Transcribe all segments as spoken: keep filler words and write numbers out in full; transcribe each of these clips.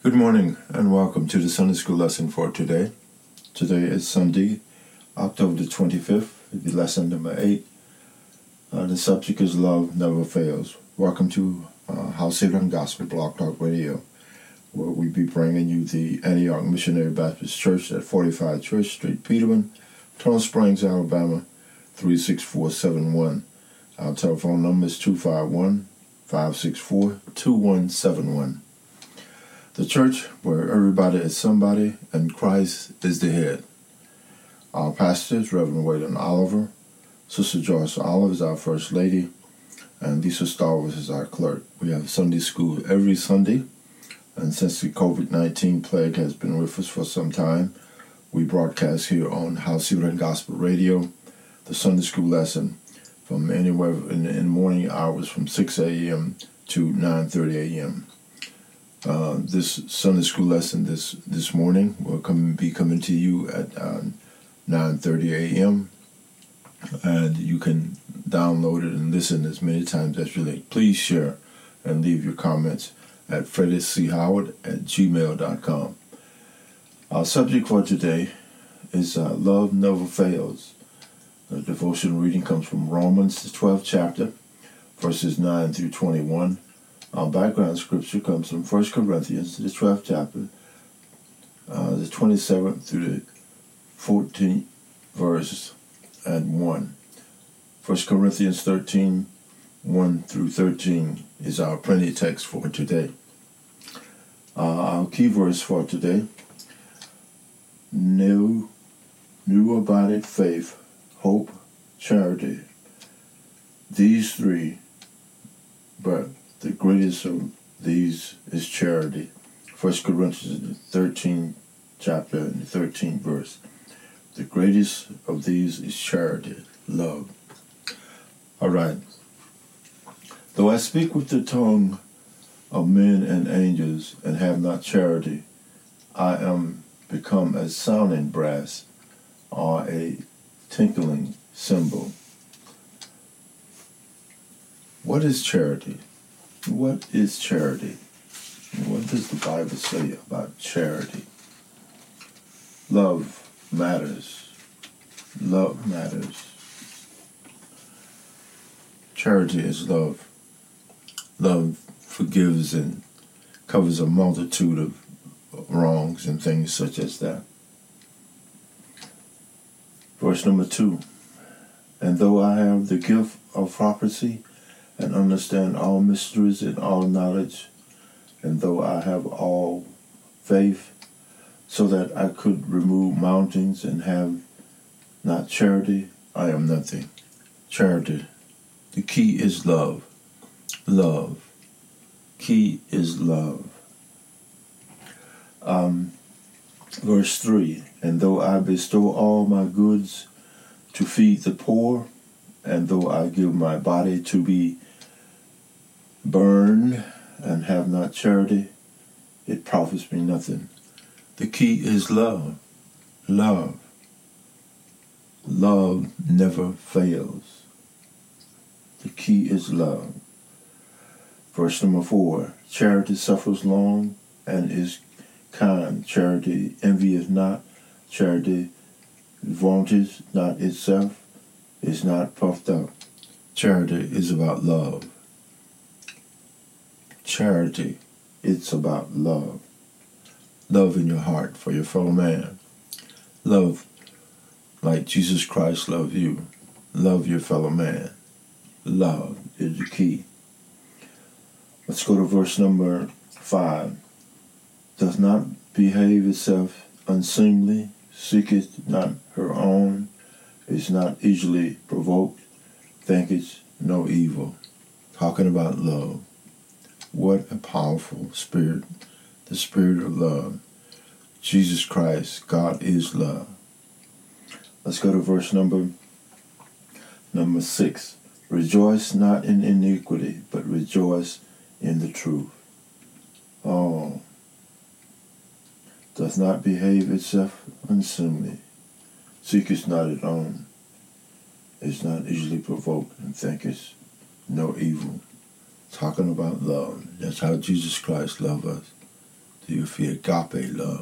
Good morning and welcome to the Sunday School lesson for today. Today is Sunday, October the twenty-fifth, the lesson number eight. Uh, the subject is Love Never Fails. Welcome to uh, House Haven Gospel Blog Talk Radio, where we be bringing you the Antioch Missionary Baptist Church at forty-five Church Street, Peterman, Tunnel Springs, Alabama, three six four seven one. Our telephone number is two five one, five six four, two one seven one. The church where everybody is somebody and Christ is the head. Our pastor is Reverend Waylon Oliver. Sister Joyce Oliver is our First Lady. And Lisa Starvis is our clerk. We have Sunday school every Sunday. And since the covid nineteen plague has been with us for some time, we broadcast here on House Haven Gospel Radio, the Sunday school lesson from anywhere in the, in the morning hours from six a.m. to nine thirty a.m. Uh, this Sunday school lesson this, this morning will come be coming to you at uh, nine thirty a.m. and you can download it and listen as many times as you like. Please share and leave your comments at freddie c howard at gmail dot com. Our subject for today is uh, Love Never Fails. The devotion reading comes from Romans, the twelfth chapter, verses nine through twenty-one. Our background scripture comes from First Corinthians, the twelfth chapter, uh, the twenty-seventh through the fourteenth verse and one. First Corinthians thirteen, one through thirteen is our printed text for today. Uh, our key verse for today, new, new abided faith, hope, charity. These three, but the greatest of these is charity. First Corinthians thirteen chapter and the thirteenth verse. The greatest of these is charity, love. All right. Though I speak with the tongue of men and angels and have not charity, I am become as sounding brass or a tinkling cymbal. What is charity? What is charity? What does the Bible say about charity? Love matters. Love matters. Charity is love. Love forgives and covers a multitude of wrongs and things such as that. Verse number two. And though I have the gift of prophecy and understand all mysteries and all knowledge, and though I have all faith, so that I could remove mountains and have not charity, I am nothing. Charity. The key is love. Love. Key is love. Um, verse three, and though I bestow all my goods to feed the poor, and though I give my body to be burned and have not charity, it profits me nothing. The key is love. Love. Love never fails. The key is love. Verse number four, charity suffers long and is kind. Charity envieth not. Charity vaunteth not itself, is not puffed up. Charity is about love. Charity, it's about love. Love in your heart for your fellow man. Love like Jesus Christ loved you. Love your fellow man. Love is the key. Let's go to verse number five. Does not behave itself unseemly, seeketh not her own, is not easily provoked, thinketh no evil. Talking about love. What a powerful spirit, the spirit of love. Jesus Christ, God is love. Let's go to verse number number six. Rejoice not in iniquity, but rejoice in the truth. Oh, doth not behave itself unseemly, seeketh not its own, is not easily provoked, and thinketh no evil. Talking about love. That's how Jesus Christ loved us. the agape love.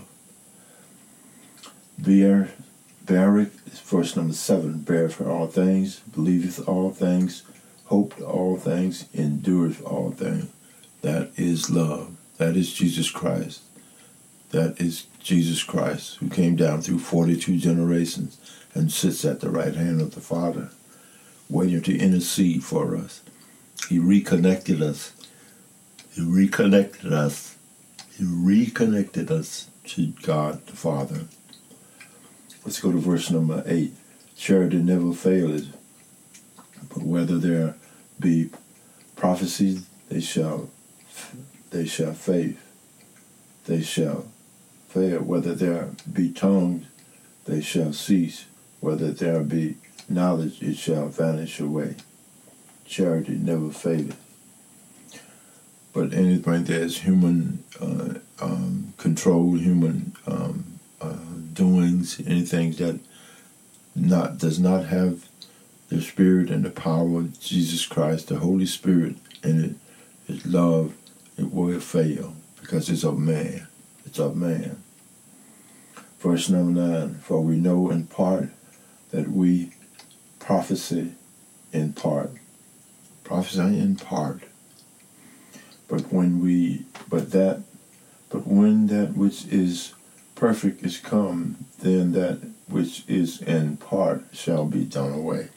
Bear, beareth, verse number seven, beareth all things, believeth all things, hopeth all things, endureth all things. That is love. That is Jesus Christ. That is Jesus Christ, who came down through forty-two generations and sits at the right hand of the Father, waiting to intercede for us. He reconnected us. He reconnected us. He reconnected us to God the Father. Let's go to verse number eight. Charity never faileth, but whether there be prophecies, they shall, they shall faith. They shall fail. Whether there be tongues, they shall cease. Whether there be knowledge, it shall vanish away. Charity never faileth. But anything that is human uh, um, control, human um, uh, doings, anything that not does not have the Spirit and the power of Jesus Christ, the Holy Spirit in it, His love, it will fail because it's of man. It's of man. Verse number nine, for we know in part that we prophesy in part. Prophesy in part. But when we, but that, but when that which is perfect is come, then that which is in part shall be done away.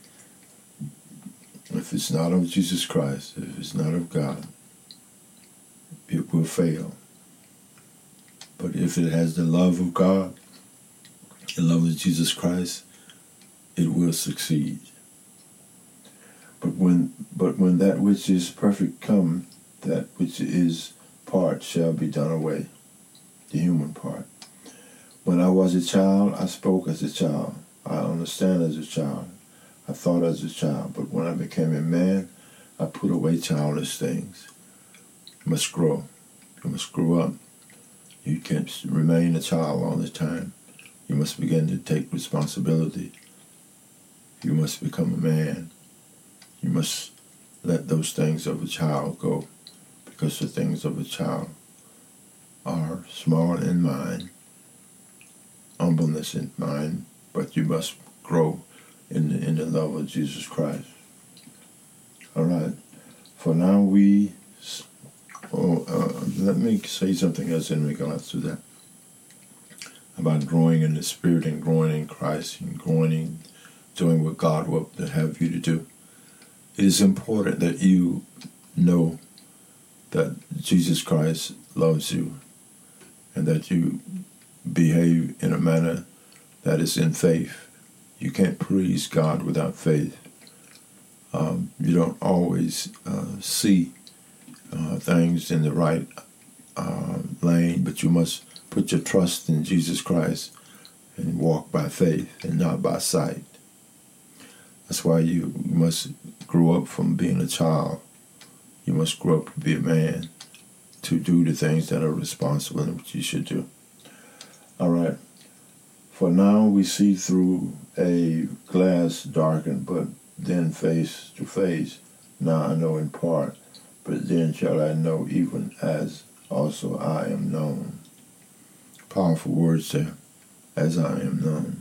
If it's not of Jesus Christ, if it's not of God, it will fail. But if it has the love of God, the love of Jesus Christ, it will succeed. But when, but when that which is perfect come, that which is part shall be done away, the human part. When I was a child, I spoke as a child. I understand as a child. I thought as a child. But when I became a man, I put away childish things. You must grow. You must grow up. You can't remain a child all the time. You must begin to take responsibility. You must become a man. You must let those things of a child go, because the things of a child are small in mind, humbleness in mind, but you must grow in the, in the love of Jesus Christ. All right. For now we, oh, uh, let me say something else in regards to that, about growing in the Spirit and growing in Christ and growing in doing what God will have you to do. It is important that you know that Jesus Christ loves you and that you behave in a manner that is in faith. You can't please God without faith. Um, you don't always uh, see uh, things in the right uh, lane, but you must put your trust in Jesus Christ and walk by faith and not by sight. That's why you must grow up from being a child. You must grow up to be a man, to do the things that are responsible and what you should do. All right. For now we see through a glass darkened, but then face to face. Now I know in part, but then shall I know even as also I am known. Powerful words there, as I am known.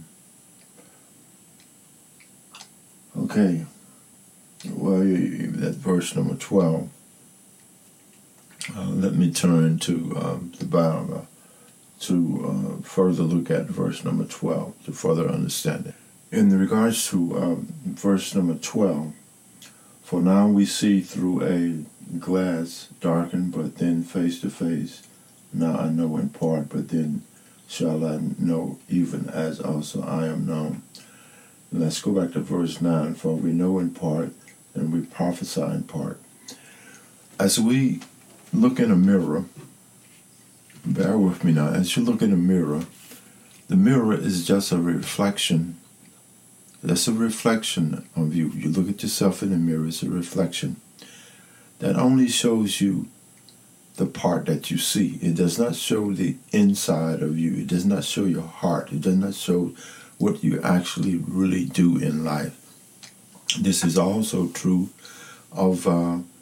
Okay, well, that verse number twelve. Uh, let me turn to um, the Bible to uh, further look at verse number twelve, to further understand it. In regards to um, verse number twelve, for now we see through a glass darkened, but then face to face. Now I know in part, but then shall I know even as also I am known. Let's go back to verse nine. For we know in part, and we prophesy in part. As we look in a mirror, bear with me now, as you look in a mirror, the mirror is just a reflection. That's a reflection of you. You look at yourself in the mirror, it's a reflection. That only shows you the part that you see. It does not show the inside of you. It does not show your heart. It does not show what you actually really do in life. This is also true of uh,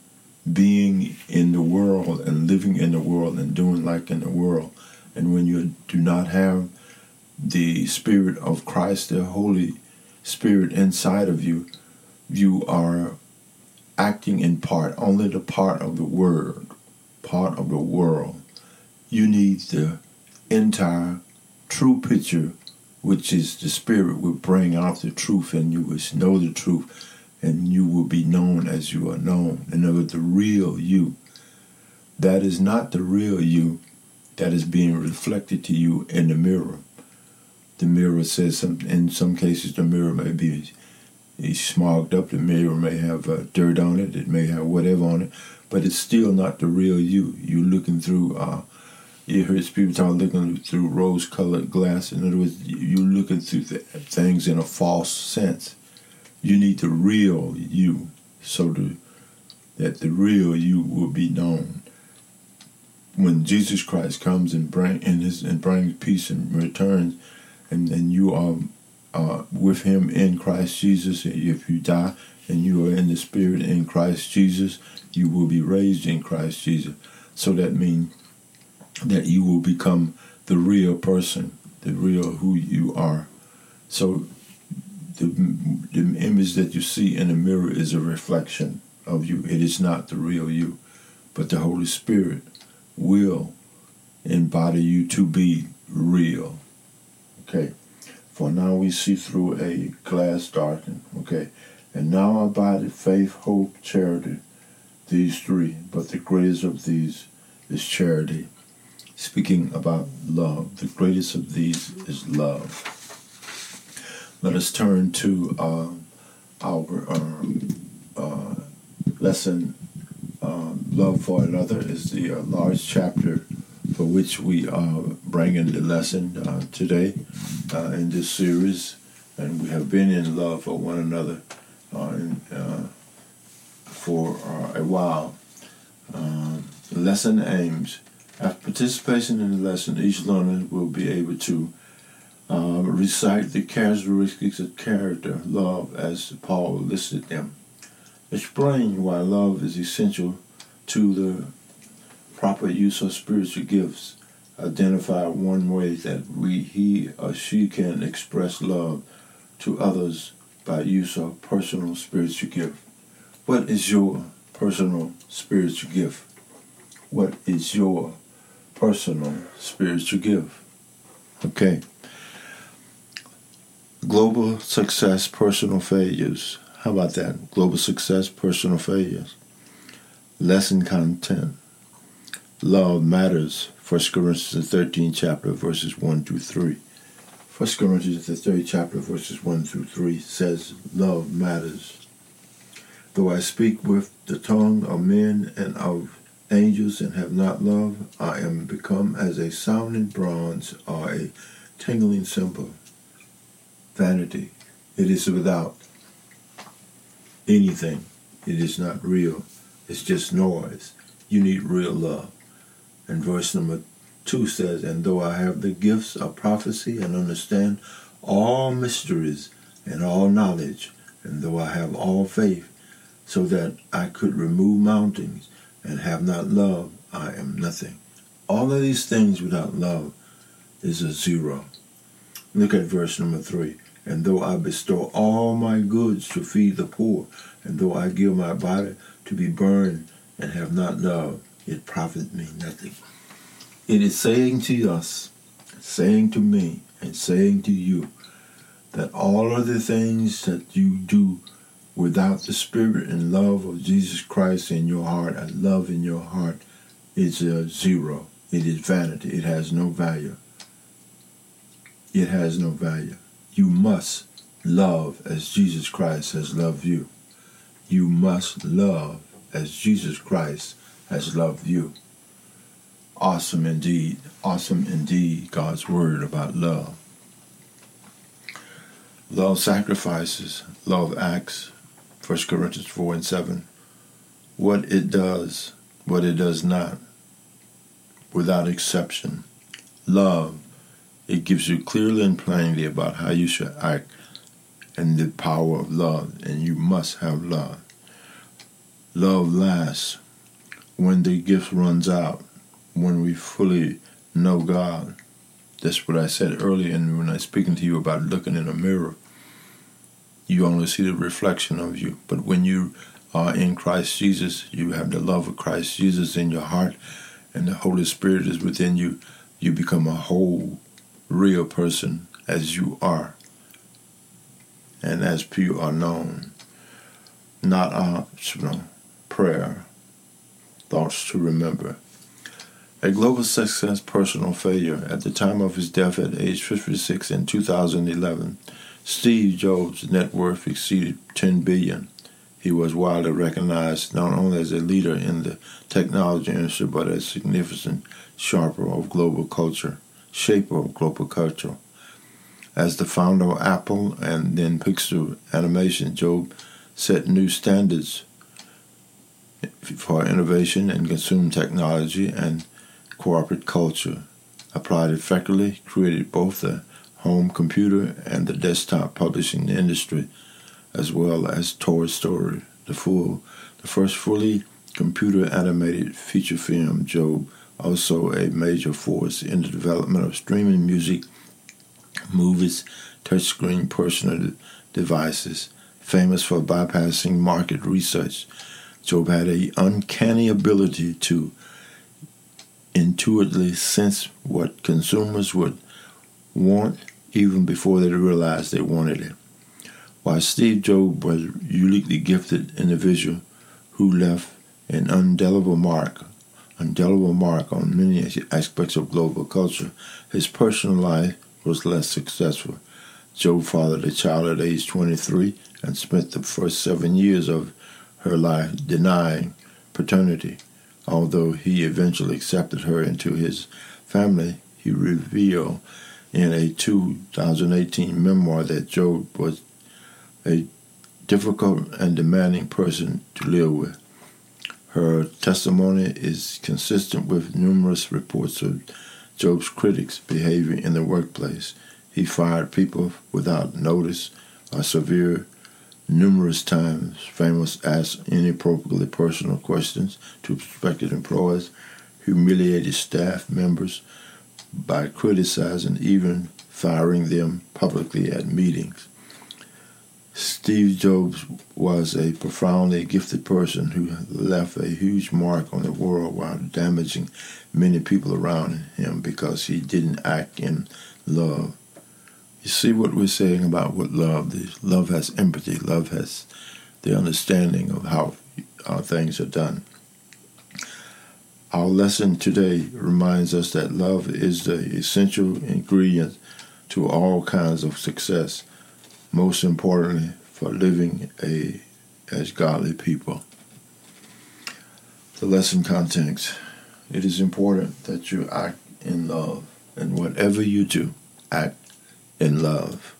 being in the world and living in the world and doing like in the world. And when you do not have the Spirit of Christ, the Holy Spirit inside of you, you are acting in part, only the part of the Word, part of the world. You need the entire true picture, which is the Spirit will bring out the truth, and you will know the truth, and you will be known as you are known. In other words, the real you. That is not the real you that is being reflected to you in the mirror. The mirror says, some, in some cases, the mirror may be smogged up. The mirror may have uh, dirt on it. It may have whatever on it. But it's still not the real you. You're looking through, uh, you heard people talk looking through rose-colored glass. In other words, you're looking through th- things in a false sense. You need the real you, so to, that the real you will be known. When Jesus Christ comes and bring and his and brings peace and returns, and, and you are uh, with him in Christ Jesus, if you die and you are in the Spirit in Christ Jesus, you will be raised in Christ Jesus. So that means that you will become the real person, the real who you are. So the, the image that you see in the mirror is a reflection of you. It is not the real you, but the Holy Spirit will embody you to be real. Okay. For now we see through a glass darkened. Okay. And now abide faith, hope, charity, these three. But the greatest of these is charity. Speaking about love, the greatest of these is love. Let us turn to uh, our um, uh, lesson. Um, Love for Another is the uh, large chapter for which we are bringing the lesson uh, today uh, in this series. And we have been in love for one another uh, in, uh, for uh, a while. Um, the lesson aims, after participation in the lesson, each learner will be able to uh, recite the characteristics of character, love, as Paul listed them. Explain why love is essential to the proper use of spiritual gifts. Identify one way that we, he or she can express love to others by use of personal spiritual gift. What is your personal spiritual gift? What is your personal spiritual gift? Okay. Global success, personal failures. How about that? Global success, personal failures. Lesson content. Love matters. First Corinthians the thirteenth chapter, verses one through three. First Corinthians the third chapter, verses one through three says, love matters. Though I speak with the tongue of men and of angels and have not love, I am become as a sounding bronze or a tingling cymbal. Vanity. It is without anything. It is not real. It's just noise. You need real love. And verse number two says, and though I have the gifts of prophecy and understand all mysteries and all knowledge, and though I have all faith, so that I could remove mountains and have not love, I am nothing. All of these things without love is a zero. Look at verse number three. And though I bestow all my goods to feed the poor, and though I give my body to be burned and have not love, it profit me nothing. It is saying to us, saying to me, and saying to you, that all of the things that you do without the Spirit and love of Jesus Christ in your heart, and love in your heart, is a zero. It is vanity. It has no value. It has no value. You must love as Jesus Christ has loved you. You must love as Jesus Christ has loved you. Awesome indeed. Awesome indeed, God's word about love. Love sacrifices. Love acts. First Corinthians four and seven. What it does, what it does not, without exception. Love. It gives you clearly and plainly about how you should act and the power of love, and you must have love. Love lasts. when the gift runs out, when we fully know God. That's what I said earlier, and when I was speaking to you about looking in a mirror, you only see the reflection of you. But when you are in Christ Jesus, you have the love of Christ Jesus in your heart, and the Holy Spirit is within you. You become a whole, real person as you are, and as pure are known. Not optional. Prayer. Thoughts to remember. A global success personal failure. At the time of his death at age fifty-six in two thousand eleven, Steve Jobs' net worth exceeded ten billion dollars. He was widely recognized not only as a leader in the technology industry, but as a significant sharper of global culture, shaper of global culture. As the founder of Apple and then Pixar Animation, Jobs set new standards for innovation and consumer technology and corporate culture, applied effectively, created both the home computer and the desktop publishing industry, as well as Toy Story, the full, the first fully computer-animated feature film. Jobs also a major force in the development of streaming music, movies, touchscreen personal devices, famous for bypassing market research. Jobs had an uncanny ability to intuitively sense what consumers would want even before they realized they wanted it. While Steve Jobs was a uniquely gifted individual who left an indelible mark, indelible mark on many aspects of global culture, his personal life was less successful. Jobs fathered a child at age twenty-three and spent the first seven years of her life denying paternity. Although he eventually accepted her into his family, he revealed in a two thousand eighteen memoir that Jobs was a difficult and demanding person to live with. Her testimony is consistent with numerous reports of Jobs' critics' behavior in the workplace. He fired people without notice or severe numerous times. Famous asked inappropriately personal questions to prospective employees, humiliated staff members by criticizing, even firing them publicly at meetings. Steve Jobs was a profoundly gifted person who left a huge mark on the world while damaging many people around him because he didn't act in love. You see what we're saying about what love is. Love has empathy. Love has the understanding of how our things are done. Our lesson today reminds us that love is the essential ingredient to all kinds of success, most importantly for living a as godly people. The lesson context. It is important that you act in love, and whatever you do, act in love.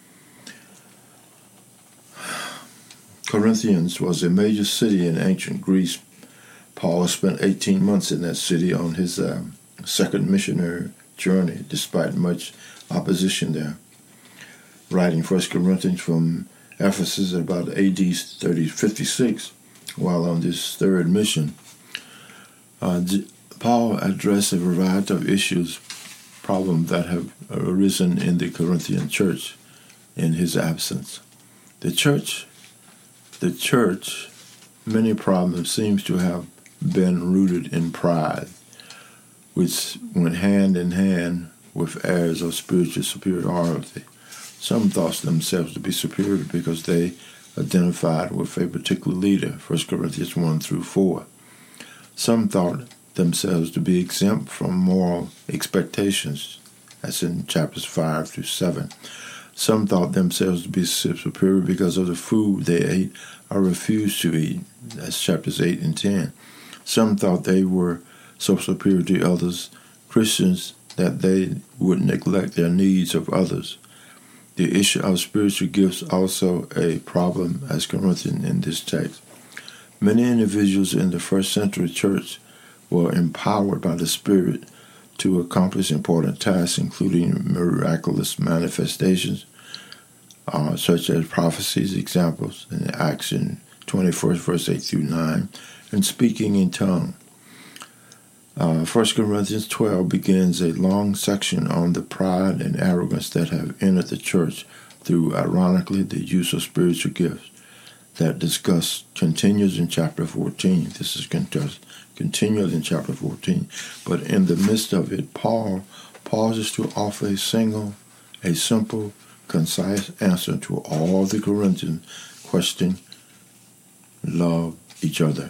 Corinthians was a major city in ancient Greece. Paul spent eighteen months in that city on his uh, second missionary journey, despite much opposition there. Writing First Corinthians from Ephesus at about A D thirty fifty-six, while on this third mission, uh, Paul addressed a variety of issues, problems that have arisen in the Corinthian church in his absence. The church, the church, many problems seems to have been rooted in pride, which went hand in hand with airs of spiritual superiority. Some thought themselves to be superior because they identified with a particular leader, First Corinthians one through four. Some thought themselves to be exempt from moral expectations, that's in chapters five through seven. Some thought themselves to be superior because of the food they ate or refused to eat, that's chapters eight and ten. Some thought they were so superior to others, Christians, that they would neglect their needs of others. The issue of spiritual gifts also a problem as Corinthian in this text. Many individuals in the first century church were empowered by the Spirit to accomplish important tasks, including miraculous manifestations, uh, such as prophecies, examples, in Acts in twenty-first, verse eight through nine, and speaking in tongue. Uh, First Corinthians twelve begins a long section on the pride and arrogance that have entered the church through, ironically, the use of spiritual gifts. That discuss continues in chapter fourteen. This is continued in chapter fourteen. But in the midst of it, Paul pauses to offer a single, a simple, concise answer to all the Corinthian question: love each other.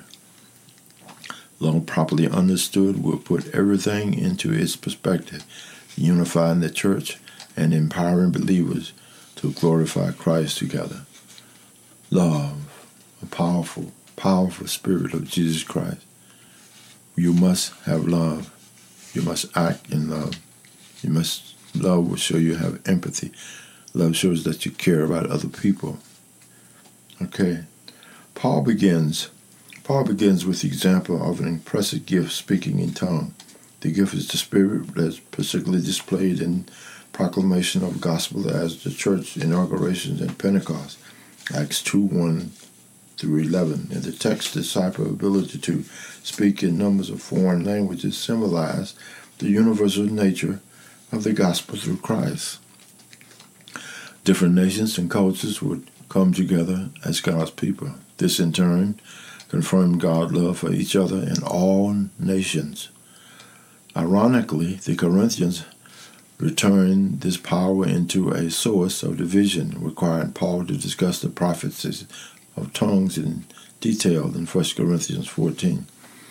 Love properly understood will put everything into its perspective, unifying the church and empowering believers to glorify Christ together. Love, a powerful, powerful spirit of Jesus Christ. You must have love. You must act in love. You must, love will show you have empathy. Love shows that you care about other people. Okay. Paul begins, Paul begins with the example of an impressive gift, speaking in tongue. The gift is the spirit that's particularly displayed in proclamation of the gospel as the church inaugurations and Pentecost. Acts two, one through eleven. In the text, the disciple's ability to speak in numbers of foreign languages symbolize the universal nature of the gospel through Christ. Different nations and cultures would come together as God's people. This, in turn, confirmed God's love for each other in all nations. Ironically, the Corinthians returned this power into a source of division, requiring Paul to discuss the prophecies of tongues in detail in First Corinthians fourteen.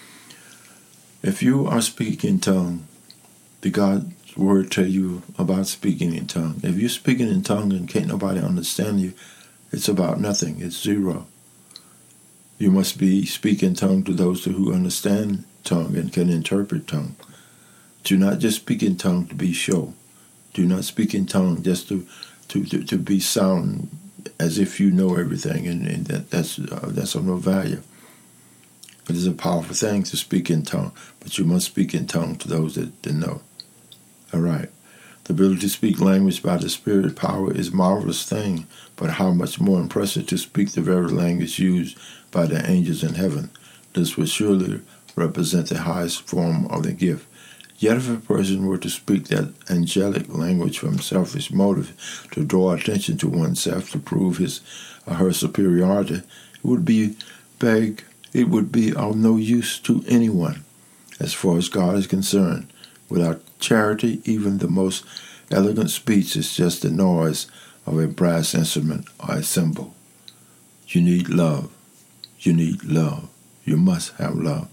If you are speaking in tongue, the God's word tell you about speaking in tongue. If you're speaking in tongue and can't nobody understand you, it's about nothing. It's zero. You must be speaking tongue to those who understand tongue and can interpret tongue. Do not just speak in tongue to be show. Do not speak in tongue just to to, to, to be sound as if you know everything, and, and that, that's uh, that's of no value. It is a powerful thing to speak in tongue, but you must speak in tongue to those that, that know. All right. The ability to speak language by the Spirit power is a marvelous thing, but how much more impressive to speak the very language used by the angels in heaven. This would surely represent the highest form of the gift. Yet if a person were to speak that angelic language from selfish motive to draw attention to oneself to prove his or her superiority, it would be beg, it would be of no use to anyone as far as God is concerned. Without charity, even the most elegant speech is just the noise of a brass instrument or a cymbal. You need love. You need love. You must have love.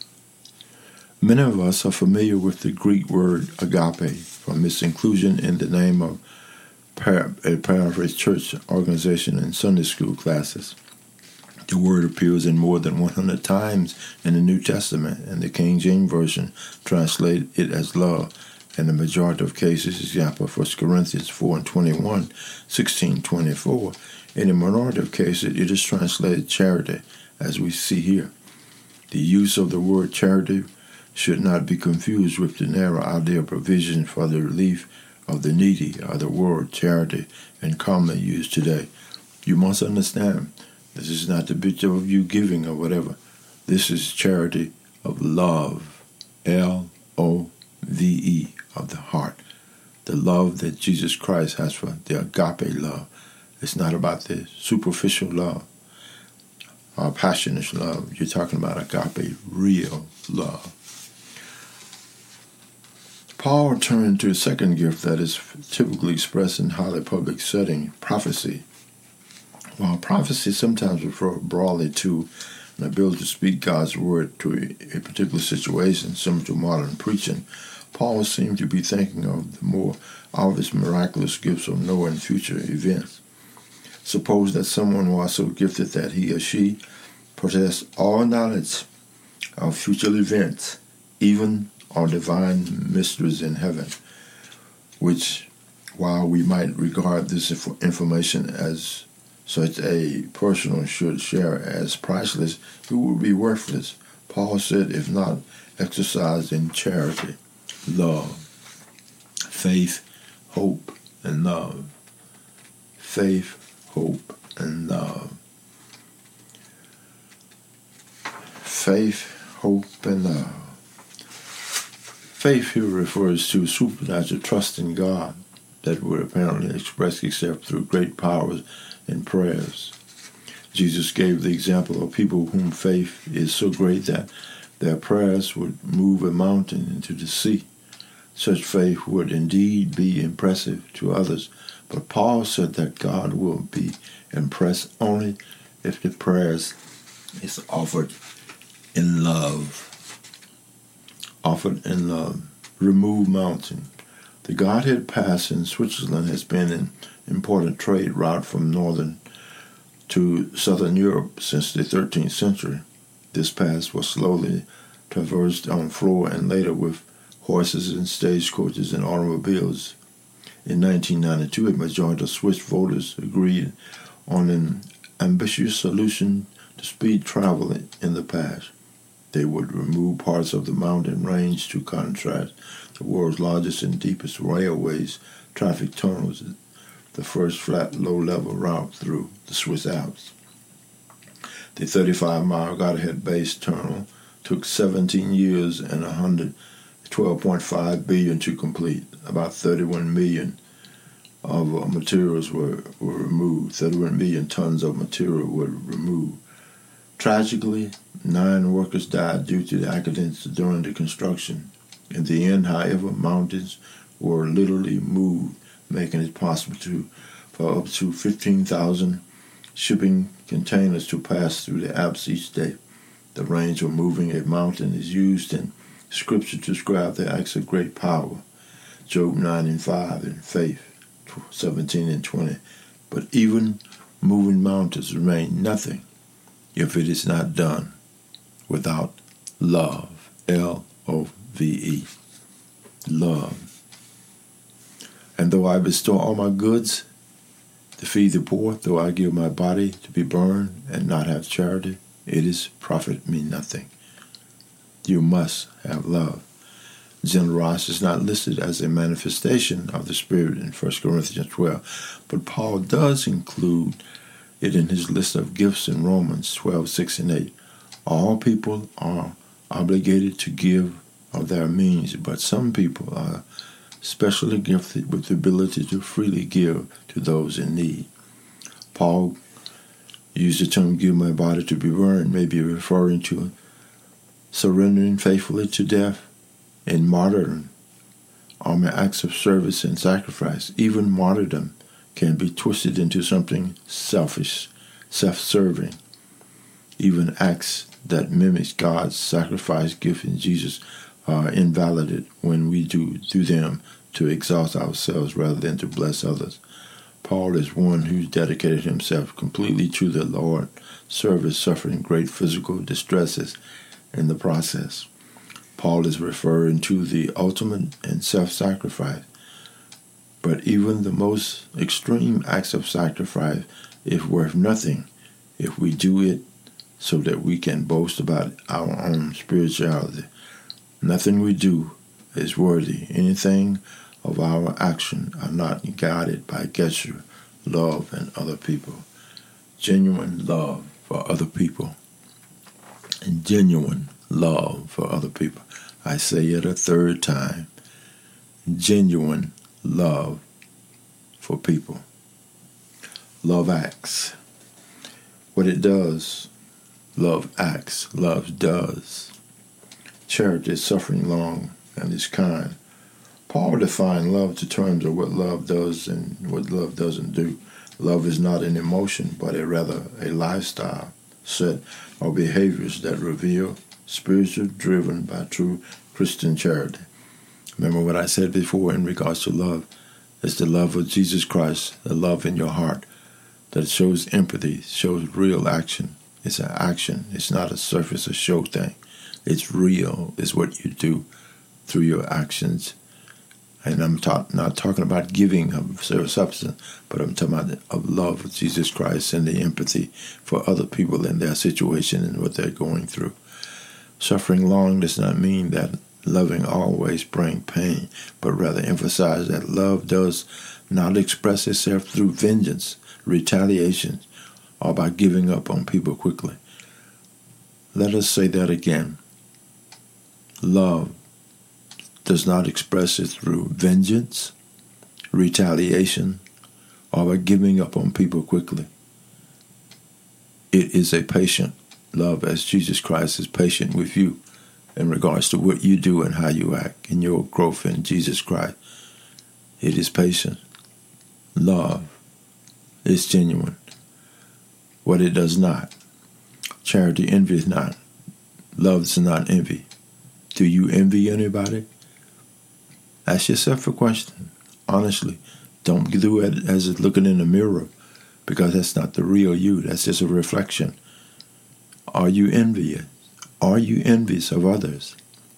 Many of us are familiar with the Greek word agape from its inclusion in the name of a paraphrase church organization in Sunday school classes. The word appears in more than one hundred times in the New Testament, and the King James Version translates it as love. In the majority of cases, example, First Corinthians four and twenty-one, sixteen, twenty-four. In the minority of cases, it is translated charity, as we see here. The use of the word charity should not be confused with the narrow idea of provision for the relief of the needy, or the word charity, and commonly used today. You must understand, this is not the picture of you giving or whatever. This is charity of love, L O V E, of the heart. The love that Jesus Christ has for the agape love. It's not about the superficial love or passionate love. You're talking about agape, real love. Paul turned to a second gift that is typically expressed in highly public setting, prophecy. While prophecy sometimes refers broadly to an ability to speak God's word to a, a particular situation, similar to modern preaching, Paul seemed to be thinking of the more obvious miraculous gifts of knowing future events. Suppose that someone was so gifted that he or she possessed all knowledge of future events, even or divine mysteries in heaven, which, while we might regard this information as such a person should share as priceless, it would be worthless. Paul said, if not exercised in charity, love, faith, hope, and love. Faith, hope, and love. faith, hope, and love. Faith here refers to supernatural trust in God that would apparently express itself through great powers and prayers. Jesus gave the example of people whom faith is so great that their prayers would move a mountain into the sea. Such faith would indeed be impressive to others, but Paul said that God will be impressed only if the prayers is offered in love. Offered in love. Remove mountain. The Godhead Pass in Switzerland has been an important trade route from northern to southern Europe since the thirteenth century. This pass was slowly traversed on foot and later with horses and stagecoaches and automobiles. In nineteen ninety-two, a majority of Swiss voters agreed on an ambitious solution to speed travel in the pass. They would remove parts of the mountain range to contrast the world's largest and deepest railways, traffic tunnels, the first flat, low-level route through the Swiss Alps. The thirty-five mile Godhead-based tunnel took seventeen years and one hundred twelve point five billion dollars to complete. About thirty-one million of materials were, were removed. thirty-one million tons of material were removed. Tragically, nine workers died due to the accidents during the construction. In the end, however, mountains were literally moved, making it possible to for up to fifteen thousand shipping containers to pass through the Alps each day. The range of moving a mountain is used in Scripture to describe the acts of great power. Job nine and five and Faith seventeen and twenty. But even moving mountains remain nothing if it is not done without love. L O V E. Love. And though I bestow all my goods to feed the poor, though I give my body to be burned and not have charity, it is profit me nothing. You must have love. Generosity is not listed as a manifestation of the Spirit in First Corinthians twelve, but Paul does include it in his list of gifts in Romans twelve, six and eight. All people are obligated to give of their means, but some people are specially gifted with the ability to freely give to those in need. Paul used the term give my body to be burned, maybe referring to surrendering faithfully to death in martyrdom, are my acts of service and sacrifice. Even martyrdom can be twisted into something selfish, self-serving. Even acts that mimic God's sacrifice gift in Jesus are invalidated when we do, do them to exalt ourselves rather than to bless others. Paul is one who's dedicated himself completely to the Lord, service, suffering great physical distresses in the process. Paul is referring to the ultimate and self-sacrifice. But even the most extreme acts of sacrifice is worth nothing if we do it so that we can boast about our own spirituality. Nothing we do is worthy. Anything of our action are not guided by gesture, love, and other people. Genuine love for other people. And genuine love for other people. I say it a third time. Genuine love for people. Love acts. What it does, love acts. Love does. Charity is suffering long and is kind. Paul defined love to terms of what love does and what love doesn't do. Love is not an emotion, but a rather a lifestyle set of behaviors that reveal spiritual driven by true Christian charity. Remember what I said before in regards to love. It's the love of Jesus Christ, the love in your heart that shows empathy, shows real action. It's an action. It's not a surface or show thing. It's real. It's what you do through your actions. And I'm ta- not talking about giving of substance, but I'm talking about of love of Jesus Christ and the empathy for other people in their situation and what they're going through. Suffering long does not mean that loving always brings pain, but rather emphasize that love does not express itself through vengeance, retaliation, or by giving up on people quickly. Let us say that again. Love does not express it through vengeance, retaliation, or by giving up on people quickly. It is a patient love, as Jesus Christ is patient with you in regards to what you do and how you act in your growth in Jesus Christ. It is patient. Love is genuine. What it does not. Charity envies not. Love does not envy. Do you envy anybody? Ask yourself a question. Honestly, don't do it as looking in the mirror, because that's not the real you. That's just a reflection. Are you envious? Are you envious of others?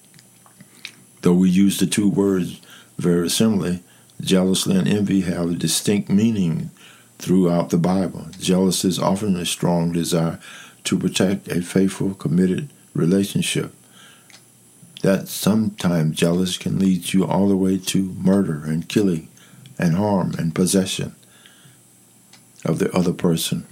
Though we use the two words very similarly, jealousy and envy have a distinct meaning throughout the Bible. Jealousy is often a strong desire to protect a faithful, committed relationship. That sometimes jealousy can lead you all the way to murder and killing and harm and possession of the other person.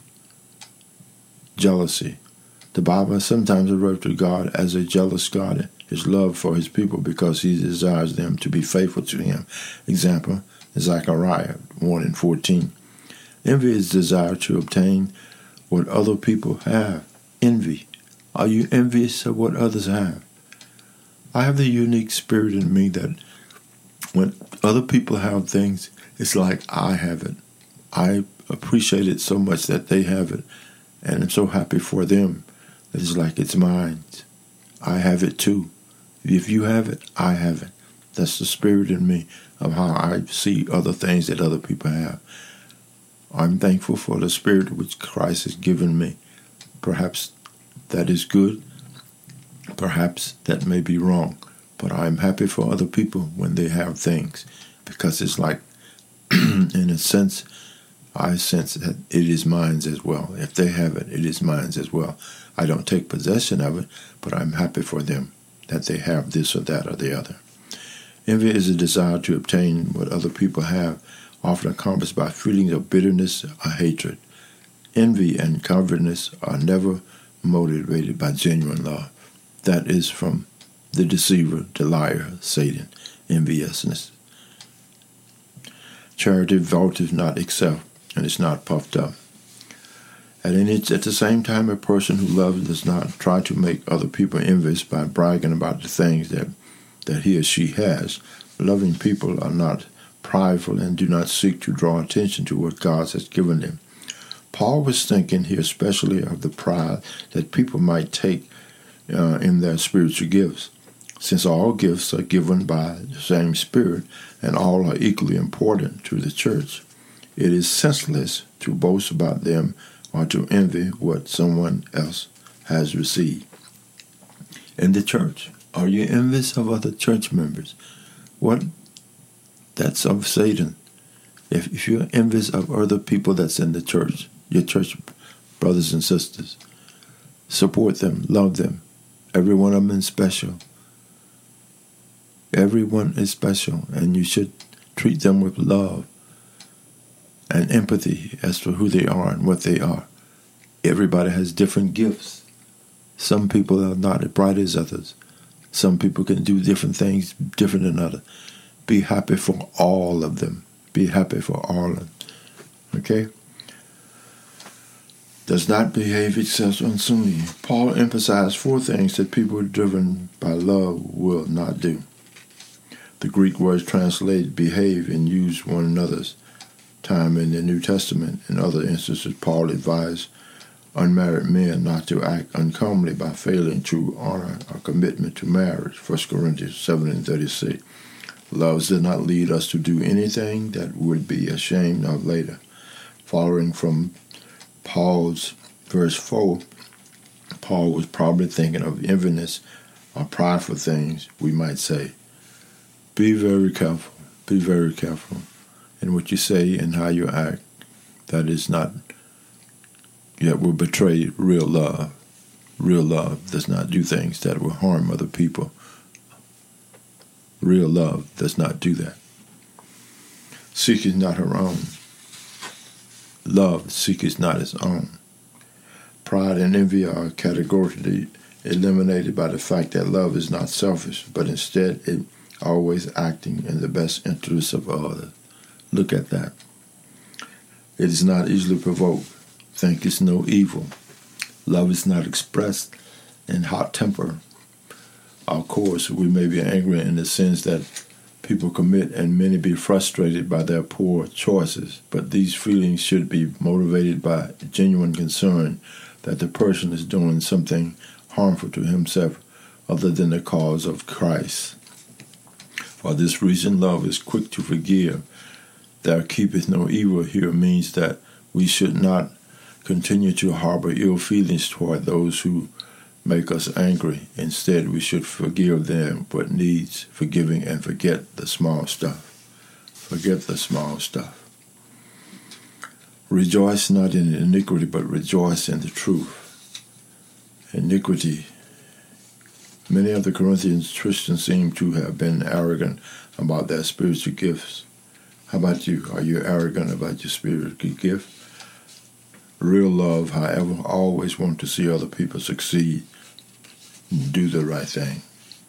Jealousy. The Bible sometimes refers to God as a jealous God, his love for his people, because he desires them to be faithful to him. Example, Zechariah one and fourteen. Envy is desire to obtain what other people have. Envy. Are you envious of what others have? I have the unique spirit in me that when other people have things, it's like I have it. I appreciate it so much that they have it, and I'm so happy for them that it's like it's mine. I have it too. If you have it, I have it. That's the spirit in me of how I see other things that other people have. I'm thankful for the spirit which Christ has given me. Perhaps that is good. Perhaps that may be wrong. But I'm happy for other people when they have things, because it's like, in a sense, I sense that it is mine as well. If they have it, it is mine as well. I don't take possession of it, but I'm happy for them that they have this or that or the other. Envy is a desire to obtain what other people have, often accomplished by feelings of bitterness or hatred. Envy and covetousness are never motivated by genuine love. That is from the deceiver, the liar, Satan, enviousness. Charity vaunteth not itself, and is not puffed up. And in it, at the same time, a person who loves does not try to make other people envious by bragging about the things that, that he or she has. Loving people are not prideful and do not seek to draw attention to what God has given them. Paul was thinking here especially of the pride that people might take uh, in their spiritual gifts. Since all gifts are given by the same Spirit and all are equally important to the church, it is senseless to boast about them or to envy what someone else has received. In the church, are you envious of other church members? What? That's of Satan. If, if you're envious of other people that's in the church, your church brothers and sisters, support them, love them. Every one of them is special. Everyone is special, and you should treat them with love and empathy as to who they are and what they are. Everybody has different gifts. Some people are not as bright as others. Some people can do different things different than others. Be happy for all of them. Be happy for all of them. Okay? Does not behave itself unseemly. Paul emphasized four things that people driven by love will not do. The Greek words translated behave and use one another's time in the New Testament. In other instances, Paul advised unmarried men not to act uncommonly by failing to honor a commitment to marriage. First Corinthians seven and thirty-six. Love does not lead us to do anything that would be ashamed of later. Following from Paul's verse four, Paul was probably thinking of enviness or prideful things, we might say. Be very careful. Be very careful in what you say and how you act. That is not, that will betray real love. Real love does not do things that will harm other people. Real love does not do that. Seeketh not her own. Love seeketh not its own. Pride and envy are categorically eliminated by the fact that love is not selfish, but instead it always acting in the best interests of others. Look at that. It is not easily provoked. Think it's no evil. Love is not expressed in hot temper. Of course, we may be angry in the sins that people commit, and many be frustrated by their poor choices, but these feelings should be motivated by genuine concern that the person is doing something harmful to himself other than the cause of Christ. For this reason, love is quick to forgive. Thou keepeth no evil here means that we should not continue to harbor ill feelings toward those who make us angry. Instead, we should forgive them what needs forgiving and forget the small stuff. Forget the small stuff. Rejoice not in iniquity, but rejoice in the truth. Iniquity. Many of the Corinthians Christians seem to have been arrogant about their spiritual gifts. How about you? Are you arrogant about your spiritual gift? Real love, however, always wants to see other people succeed, do the right thing.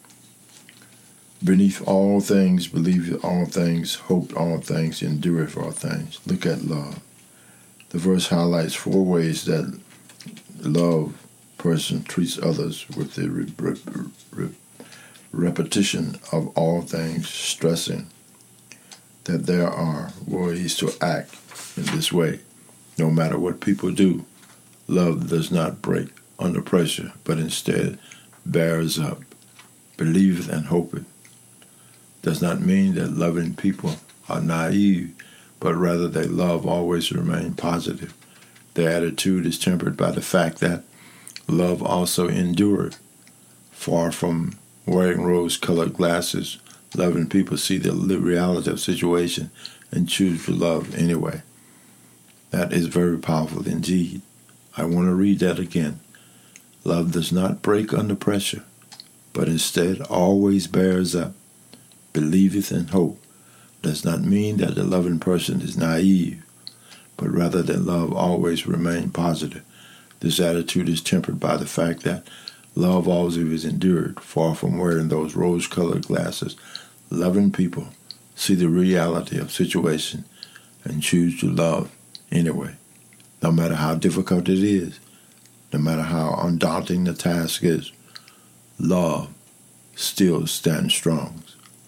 Beneath all things, believe all things, hope all things, endure for all things. Look at love. The verse highlights four ways that love person treats others with the re- re- re- repetition of all things, stressing that there are ways to act in this way. No matter what people do, love does not break under pressure, but instead bears up, believeth and hopeth. Does not mean that loving people are naive, but rather they love always remain positive. Their attitude is tempered by the fact that love also endured. Far from wearing rose-colored glasses, loving people see the reality of situation and choose to love anyway. That is very powerful indeed. I want to read that again. Love does not break under pressure, but instead always bears up, believeth and hope. Does not mean that the loving person is naive, but rather that love always remains positive. This attitude is tempered by the fact that love always is endured. Far from wearing those rose-colored glasses, loving people see the reality of situation and choose to love anyway. No matter how difficult it is, no matter how undaunting the task is, love still stands strong.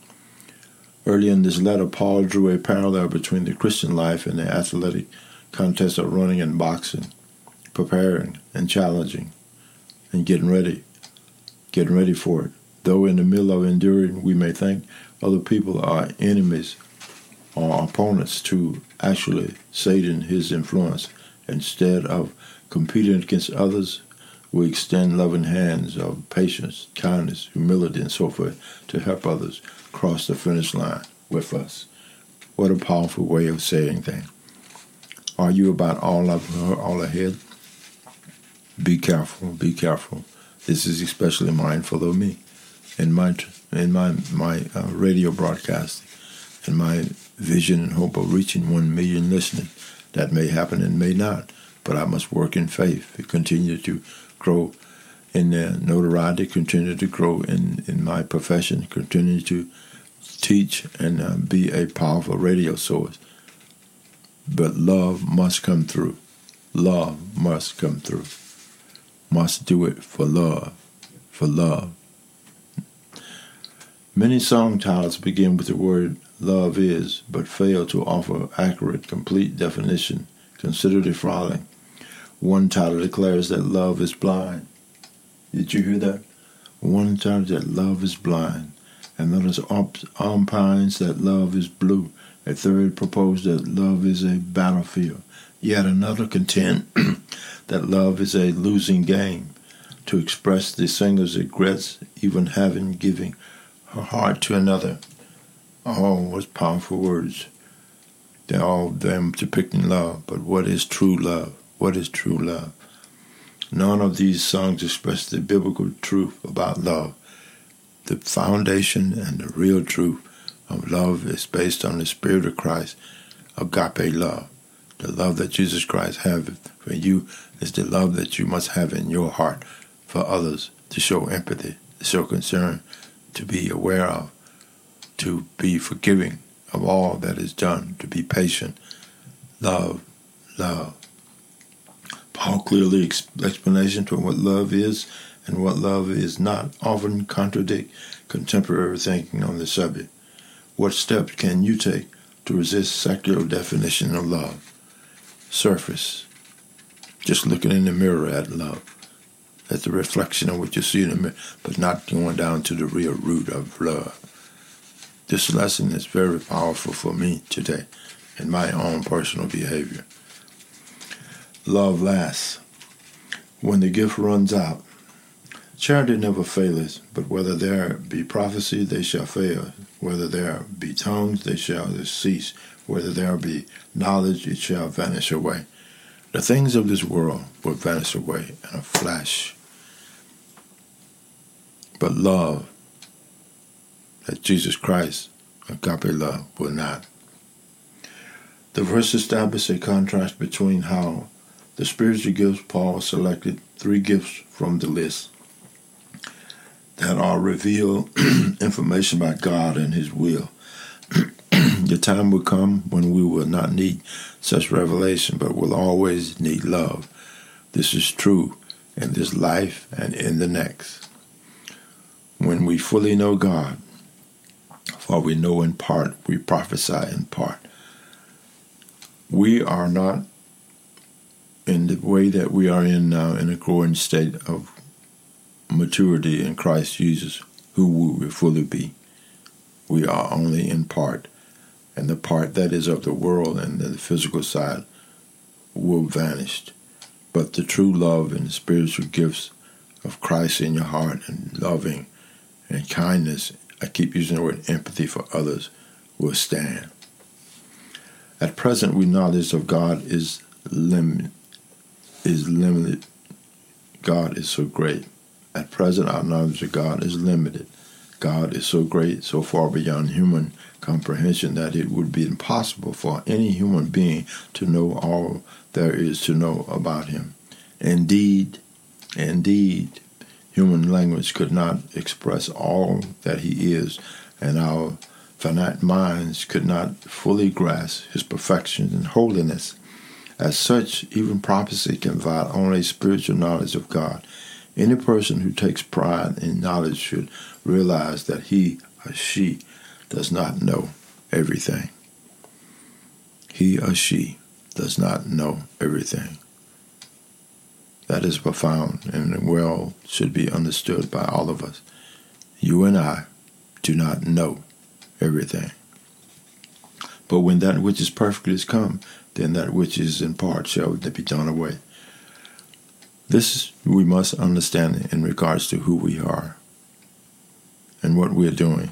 Early in this letter, Paul drew a parallel between the Christian life and the athletic contest of running and boxing, preparing and challenging and getting ready, getting ready for it. Though in the middle of enduring, we may think other people are enemies or opponents to actually Satan, his influence. Instead of competing against others, we extend loving hands of patience, kindness, humility, and so forth to help others cross the finish line with us. What a powerful way of saying things. Are you about all of all ahead? Be careful, be careful. This is especially mindful of me in my in my my uh, radio broadcast, and my vision and hope of reaching one million listening. That may happen and may not, but I must work in faith to continue to grow in uh, notoriety, continue to grow in, in my profession, continue to teach and uh, be a powerful radio source. But love must come through. Love must come through. Must do it for love, for love. Many song titles begin with the word love is, but fail to offer accurate, complete definition. Consider the following. One title declares that love is blind. Did you hear that? One title that love is blind. Another opines that love is blue. A third proposed that love is a battlefield. Yet another contend that love is a losing game. To express the singer's regrets, even having given her heart to another. Oh, what powerful words. They're all them depicting love. But what is true love? What is true love? None of these songs express the biblical truth about love. The foundation and the real truth of love is based on the Spirit of Christ, agape love. The love that Jesus Christ has for you is the love that you must have in your heart for others to show empathy, to show concern, to be aware of, to be forgiving of all that is done, to be patient, love, love. Paul clearly ex- explanation to what love is and what love is not often contradict contemporary thinking on the subject. What steps can you take to resist secular definition of love? Surface. Just looking in the mirror at love. That's the reflection of what you see in the mirror, but not going down to the real root of love. This lesson is very powerful for me today in my own personal behavior. Love lasts. When the gift runs out, charity never faileth, but whether there be prophecy, they shall fail. Whether there be tongues, they shall cease. Whether there be knowledge, it shall vanish away. The things of this world will vanish away in a flash. But love, that Jesus Christ, agape love, will not. The verse establishes a contrast between how the spiritual gifts Paul selected three gifts from the list that are reveal information about God and His will. The time will come when we will not need such revelation, but will always need love. This is true in this life and in the next. When we fully know God, for we know in part, we prophesy in part. We are not in the way that we are in now, in a growing state of maturity in Christ Jesus, who we will fully be. We are only in part, and the part that is of the world and the physical side will vanish. But the true love and the spiritual gifts of Christ in your heart and loving and kindness, I keep using the word empathy for others, will stand. At present, we knowledge of God is limited. Is limited. God is so great. At present, our knowledge of God is limited. God is so great, so far beyond human comprehension that it would be impossible for any human being to know all there is to know about Him. Indeed, indeed, human language could not express all that He is, and our finite minds could not fully grasp His perfection and holiness. As such, even prophecy can provide only spiritual knowledge of God. Any person who takes pride in knowledge should realize that he or she does not know everything. He or she does not know everything. That is profound and well should be understood by all of us. You and I do not know everything. But when that which is perfect is come, then that which is in part shall be done away. This we must understand in regards to who we are and what we are doing.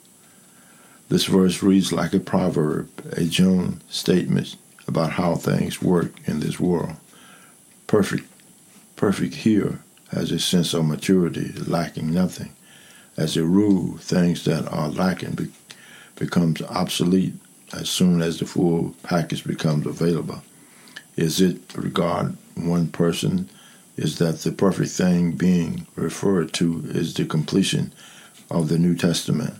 This verse reads like a proverb, a general statement about how things work in this world. Perfect, perfect here has a sense of maturity, lacking nothing. As a rule, things that are lacking be, becomes obsolete as soon as the full package becomes available. Is it regard one person? Is that the perfect thing being referred to is the completion of the New Testament?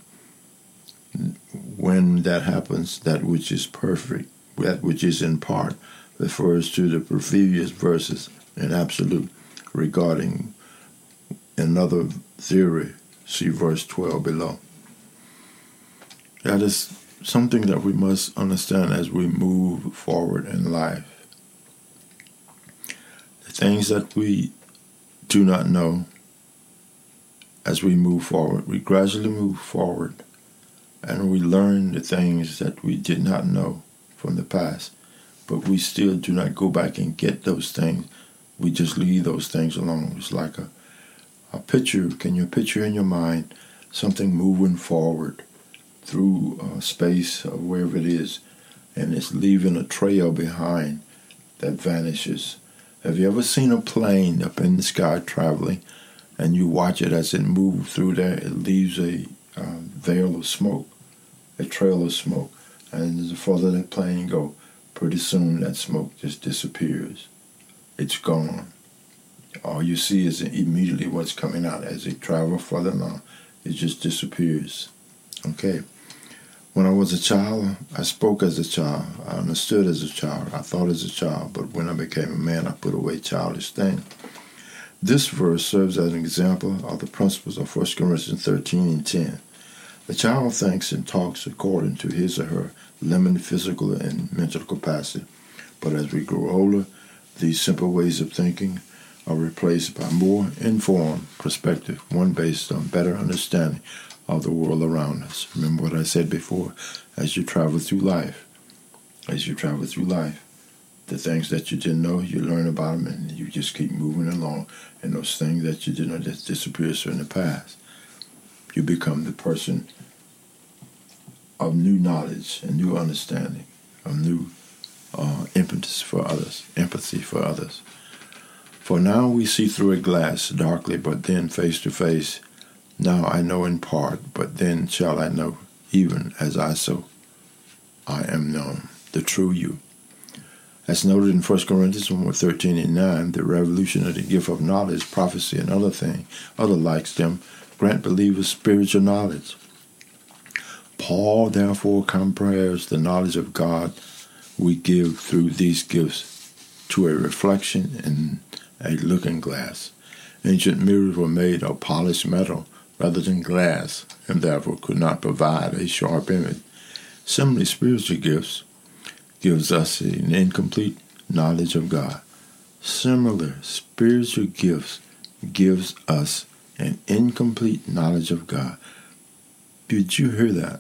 When that happens, that which is perfect, that which is in part, refers to the previous verses in absolute regarding another theory. See verse twelve below. That is something that we must understand as we move forward in life. The things that we do not know, as we move forward, we gradually move forward and we learn the things that we did not know from the past, but we still do not go back and get those things. We just leave those things alone. It's like a, a picture. Can you picture in your mind something moving forward through uh, space or wherever it is, and it's leaving a trail behind that vanishes? Have you ever seen a plane up in the sky traveling, and you watch it as it moves through there? It leaves a uh, veil of smoke, a trail of smoke, and the further that plane goes, pretty soon that smoke just disappears. It's gone. All you see is immediately what's coming out. As they travel further along, it just disappears. Okay. When I was a child, I spoke as a child. I understood as a child. I thought as a child. But when I became a man, I put away childish things. This verse serves as an example of the principles of First Corinthians thirteen and ten. The child thinks and talks according to his or her limited physical and mental capacity. But as we grow older, these simple ways of thinking are replaced by more informed perspective, one based on better understanding of the world around us. Remember what I said before, as you travel through life, as you travel through life, the things that you didn't know, you learn about them and you just keep moving along. And those things that you didn't know just disappears in the past. You become the person of new knowledge and new understanding, of new uh, impetus for others, empathy for others. For now we see through a glass darkly, but then face to face. Now I know in part, but then shall I know, even as I so I am known, the true you. As noted in First Corinthians one thirteen and nine, the revolution of the gift of knowledge, prophecy, and other things, other likes them, grant believers spiritual knowledge. Paul therefore compares the knowledge of God we give through these gifts to a reflection in a looking glass. Ancient mirrors were made of polished metal rather than glass, and therefore could not provide a sharp image. Similarly, spiritual gifts gives us an incomplete knowledge of God. Similar spiritual gifts gives us an incomplete knowledge of God. Did you hear that?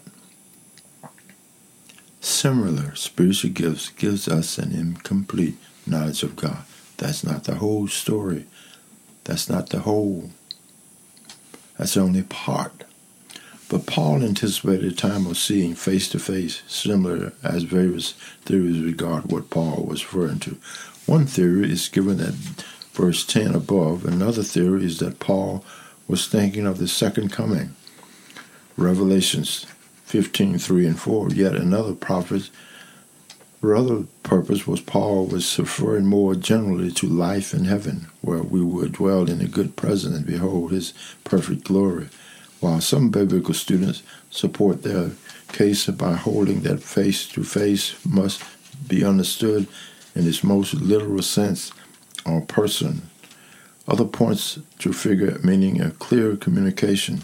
Similar spiritual gifts gives us an incomplete knowledge of God. That's not the whole story. That's not the whole. That's only part. But Paul anticipated a time of seeing face to face, similar as various theories regard what Paul was referring to. One theory is given at verse ten above. Another theory is that Paul was thinking of the second coming. Revelations fifteen, three and four. Yet another prophet, or other purpose was Paul was referring more generally to life in heaven, where we would dwell in a good presence and behold his perfect glory. While some biblical students support their case by holding that face-to-face must be understood in its most literal sense or person, other points to figure meaning a clear communication.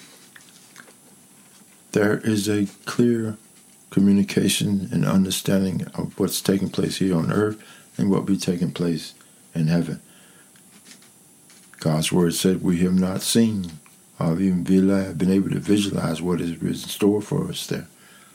There is a clear communication and understanding of what's taking place here on earth and what will be taking place in heaven. God's word said we have not seen or even been able to visualize what is in store for us there.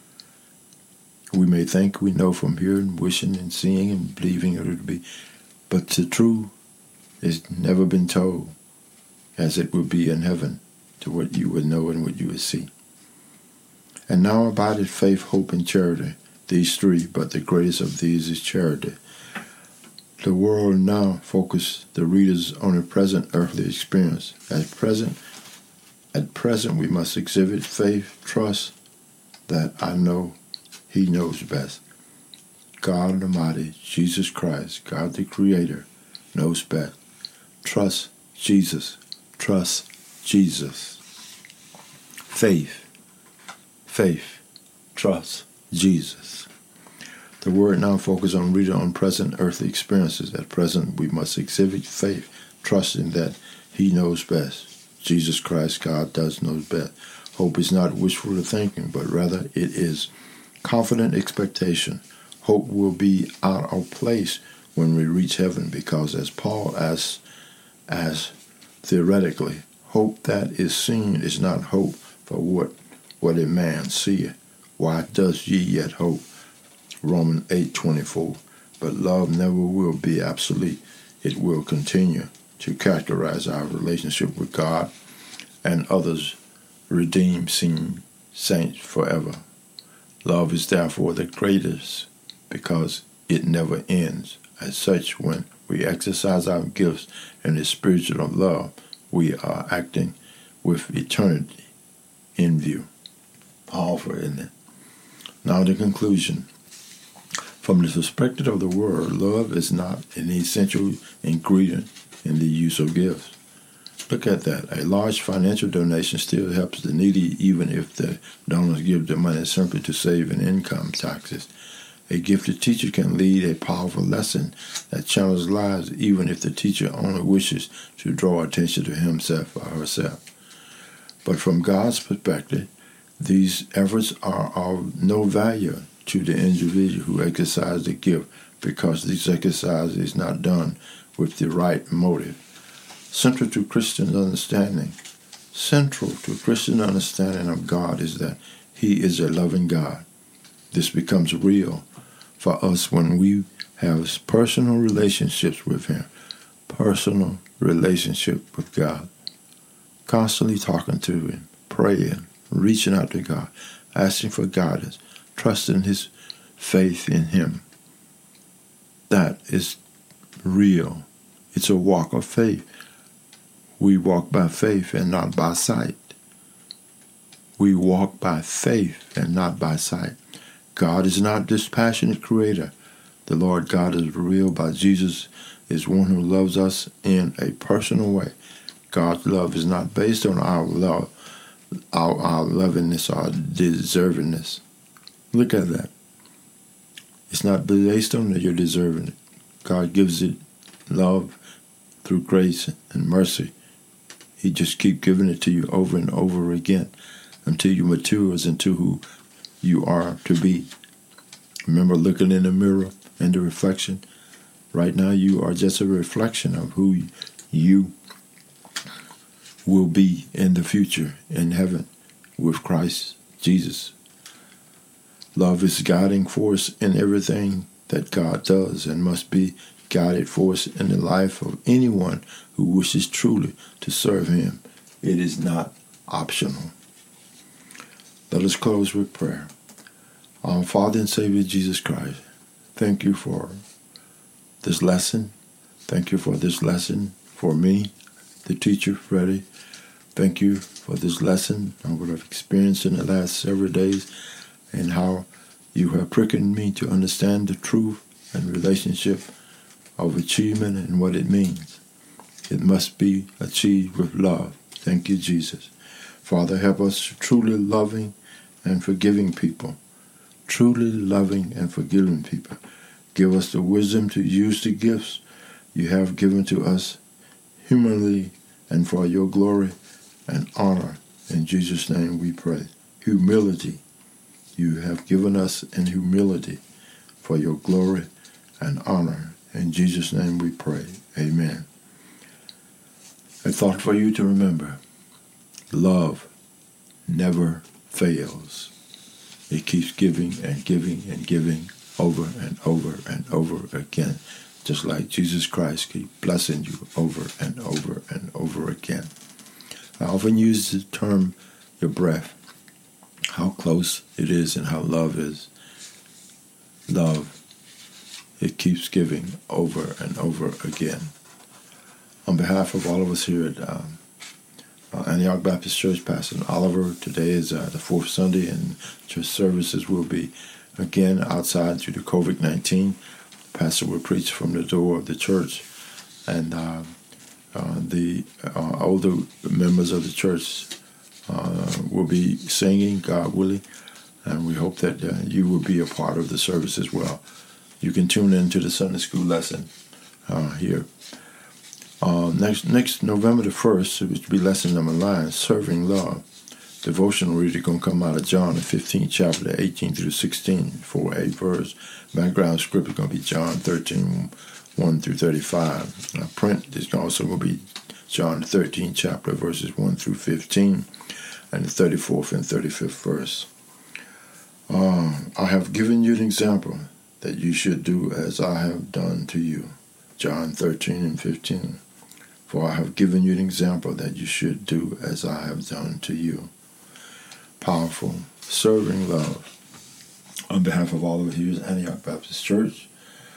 We may think we know from hearing, wishing, and seeing and believing it would be, but the truth has never been told as it would be in heaven to what you would know and what you would see. And now abideth faith, hope, and charity, these three, but the greatest of these is charity. The world now focuses the readers on a present earthly experience. At present, at present we must exhibit faith, trust that I know He knows best. God Almighty, Jesus Christ, God the Creator, knows best. Trust Jesus. Trust Jesus. Faith. Faith, trust, Jesus. The word now focuses on reading on present earthly experiences. At present, we must exhibit faith, trusting that He knows best. Jesus Christ, God, does know best. Hope is not wishful thinking, but rather it is confident expectation. Hope will be out of place when we reach heaven, because as Paul asks, as theoretically, hope that is seen is not hope for what What a man seeth, why does ye yet hope? Romans eight twenty-four. But love never will be obsolete. It will continue to characterize our relationship with God and others, redeemed saints forever. Love is therefore the greatest because it never ends. As such, when we exercise our gifts in the spirit of love, we are acting with eternity in view. Powerful, isn't it? Now the conclusion. From the perspective of the world, love is not an essential ingredient in the use of gifts. Look at that. A large financial donation still helps the needy even if the donors give the money simply to save in income taxes. A gifted teacher can lead a powerful lesson that changes lives even if the teacher only wishes to draw attention to himself or herself. But from God's perspective, these efforts are of no value to the individual who exercises the gift because this exercise is not done with the right motive. Central to Christian understanding, central to Christian understanding of God is that He is a loving God. This becomes real for us when we have personal relationships with Him, personal relationship with God, constantly talking to Him, praying, reaching out to God, asking for guidance, trusting His faith in Him. That is real. It's a walk of faith. We walk by faith and not by sight. We walk by faith and not by sight. God is not this passionate creator. The Lord God is real, but Jesus is one who loves us in a personal way. God's love is not based on our love, our, our lovingness or deservingness. Look at that. It's not based on your deserving it. God gives it love through grace and mercy. He just keeps giving it to you over and over again until you matures into who you are to be. Remember looking in the mirror and the reflection? Right now you are just a reflection of who you will be in the future in heaven with Christ Jesus. Love is guiding force in everything that God does and must be guided force in the life of anyone who wishes truly to serve Him. It is not optional. Let us close with prayer. Our Father and Savior Jesus Christ, thank you for this lesson. Thank you for this lesson for me, the teacher, Freddie. Thank you for this lesson and what I've experienced in the last several days and how you have quickened me to understand the truth and relationship of achievement and what it means. It must be achieved with love. Thank you, Jesus. Father, help us truly loving and forgiving people. Truly loving and forgiving people. Give us the wisdom to use the gifts you have given to us humanly and for your glory and honor. In Jesus' name we pray. Humility. You have given us in humility for your glory and honor. In Jesus' name we pray. Amen. A thought for you to remember. Love never fails. It keeps giving and giving and giving over and over and over again. Just like Jesus Christ keeps blessing you over and over and over again. I often use the term your breath. How close it is and how love is. Love. It keeps giving over and over again. On behalf of all of us here at um, uh, Antioch Baptist Church, Pastor Oliver, today is uh, the fourth Sunday, and church services will be again outside due to covid nineteen. The pastor will preach from the door of the church, and uh, uh, the uh, older members of the church uh, will be singing, God willing, and we hope that uh, you will be a part of the service as well. You can tune in to the Sunday school lesson uh, here. Uh, next next November the first, which will be lesson number nine, Serving Love. Devotional reading going to come out of John, the fifteenth chapter, the eighteenth through sixteen, for a verse. Background script is going to be John thirteen, one through thirty-five. Uh, print is also going to be John the thirteenth chapter, verses one through fifteen, and the thirty-fourth and thirty-fifth verse. Uh, I have given you an example that you should do as I have done to you. John thirteen and fifteen. For I have given you an example that you should do as I have done to you. Powerful, serving love. On behalf of all of you at Antioch Baptist Church,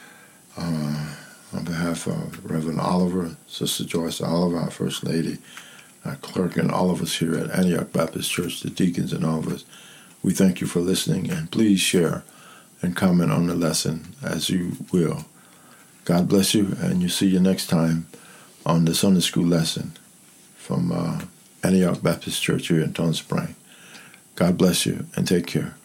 uh, on behalf of Reverend Oliver, Sister Joyce Oliver, our First Lady, our clerk, and all of us here at Antioch Baptist Church, the deacons and all of us, we thank you for listening, and please share and comment on the lesson as you will. God bless you, and you see you next time on the Sunday school lesson from uh, Antioch Baptist Church here in Tongue Spring. God bless you and take care.